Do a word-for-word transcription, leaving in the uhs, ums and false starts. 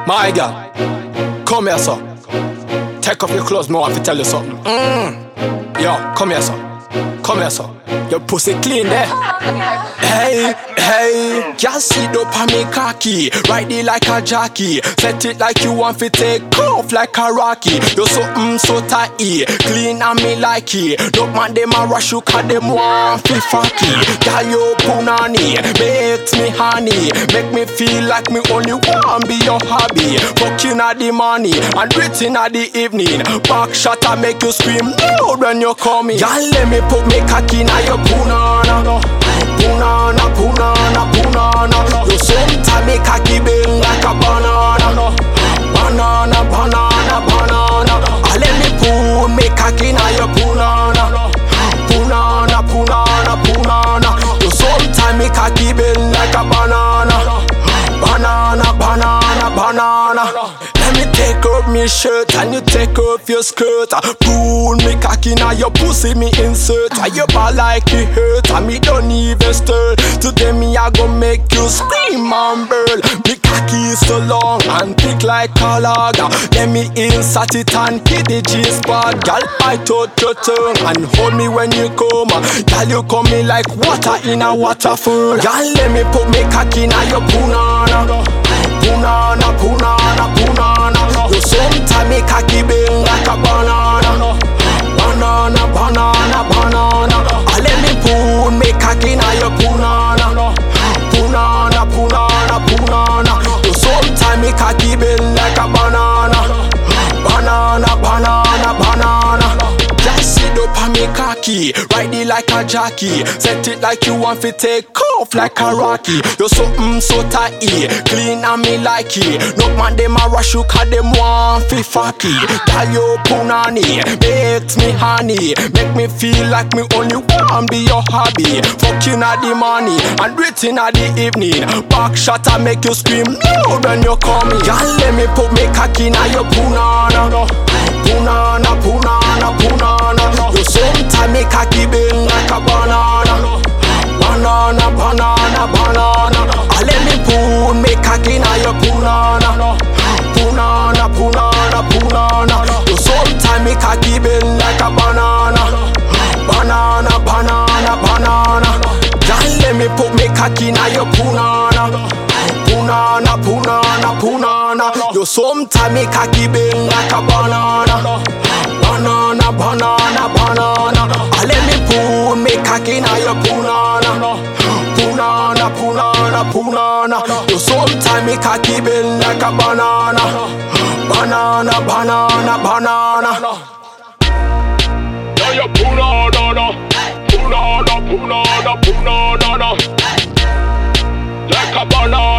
My girl, come here, sir. Take off your clothes, me want to tell you something. Mm. Yo, come here, sir. Come here, sir. Your pussy clean there. Hey, hey, girl, sit up on me cocky, ride it like a jockey, set it like you want to take off like a Rocky. You so mm so tight, clean on me like it. No man them a rush you 'cause them want fi fucky. Girl, you punani, makes me honey, make me feel like me only want be your hobby. Fucking at the money and waiting at the evening. Back shot I make you scream loud when you call me. Girl, let me put me cocky na your punana. Punana, punana, punana. You sometimes make a kibble like a banana. Banana, banana, banana. I let me put me cocky na your punana. Punana, punana, punana. You sometimes make a kibble like a banana. Banana, banana, banana. Let me take off me shirt and you take off your skirt. Pull me cocky now your pussy me insert. You ball like it hurt and me don't even stir. Today me I go make you scream and burl. Me cocky is so long and thick like a log. Let me insert it and hit the G-spot. Girl, bite out your tongue and hold me when you come. Girl, you come me like water in a waterfall. Girl, let me put me cocky now your punana. Punana, punana, punana. You sometimes make a kibble like a banana. Banana, banana, banana. I let me put me cocky na your punana. Punana, punana, punana. You sometimes make a kibble like a banana. Banana, banana, banana. Just sit up on me cocky, ride it like a jockey, set it like you want to take off like a Rocky. You so mm so tight, clean on me like it. No man them a rush you 'cause them want fi fucky. Girl you punani, makes me honey, make me feel like me only want be your hobby. Fucking at the money and waiting at the evening. Back shot I make you scream loud when you call me. Girl let me put me cocky na your punana. Punana, punana, punana. You sometimes make a kibble like a banana. Banana, banana, banana. I let me put me cocky na your punana. Punana, punana, punana. You sometimes make a kibble like a banana. Banana, banana, banana. Girl, let me put me cocky na your punana. Punana, punana, punana. You sometimes make a kibble like a banana. Banana, banana, banana. I let me put me cocky na your punana. Punana, punana, punana. You sometimes make a kibble like a banana. Banana, banana, banana. Now you punana, punana, punana, punana. Like a banana.